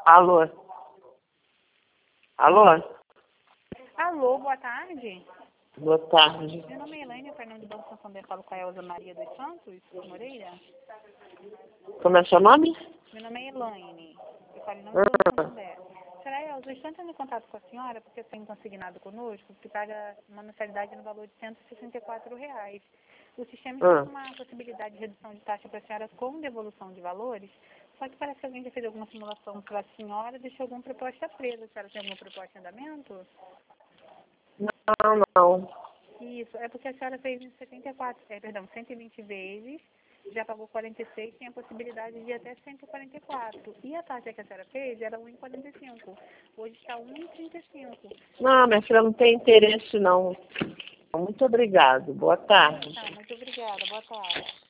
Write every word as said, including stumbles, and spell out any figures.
Alô? Alô? Alô, boa tarde. Boa tarde. Meu nome é Elaine, Fernando de Banco Santander, falo com a Elza Maria dos Santos Moreira. Como é seu nome? Meu nome é Elaine, eu falo em nome do Banco Santander. Senhora Elza, eu estou entrando em contato com a senhora porque eu tenho consignado conosco que paga uma mensalidade no valor de cento e sessenta e quatro reais. O sistema está com uma possibilidade de redução de taxa para a senhora com devolução de valores, só que parece que alguém já fez alguma simulação para a senhora e deixou alguma proposta presa. A senhora tem alguma proposta em andamento? Não, não. Isso, é porque a senhora fez em setenta e quatro, é, perdão, cento e vinte vezes, já pagou quarenta e seis, tem a possibilidade de ir até cento e quarenta e quatro. E a taxa que a senhora fez era um vírgula quarenta e cinco. Hoje está um vírgula trinta e cinco. Não, minha filha não tem interesse, não. Muito obrigado. Boa tarde. Tá, muito obrigada. Boa tarde.